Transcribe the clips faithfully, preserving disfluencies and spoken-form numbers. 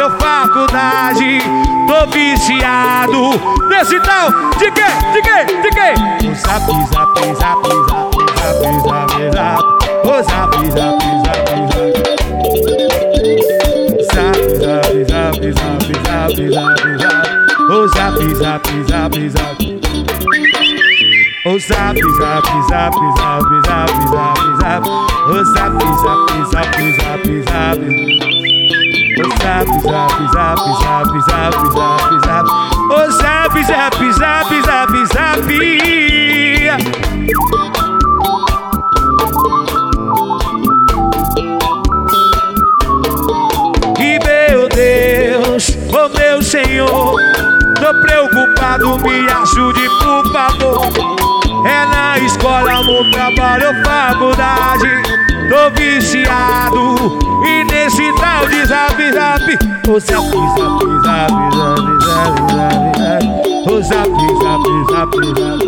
trabalho ou faculdade. Tô viciado nesse tal de quê? De quê? De quê? O zap, zap, zap, zap, zap, zap, zap. O zap, zap, zap, zap. Zap, zap, zap, zap, zap, zap, zap. O zap, zap, zap, zap. O zap, zap, zap, zap, zap, zap, zap. O zap, zap, zap, zap, zap. O zap, zap, zap, zap, zap, zap, zap. O zap, zap, zap, zap, zap. E meu Deus, oh meu Senhor, tô preocupado, me ajude por favor. É na escola, no trabalho ou faculdade. Tô viciado e nesse tal de zap zap. O zap zap zap zap zap zap. O zap zap zap zap.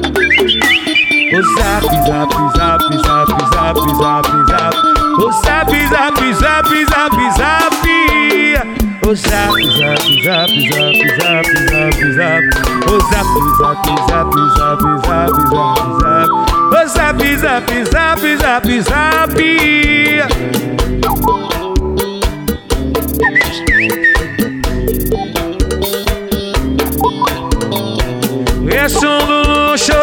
O zap zap zap zap zap zap zap. O zap zap zap zap zap. O zap zap zap zap zap zap zap. O zap zap zap zap zap zap zap. O zap zap zap zap zap. É som do luxo.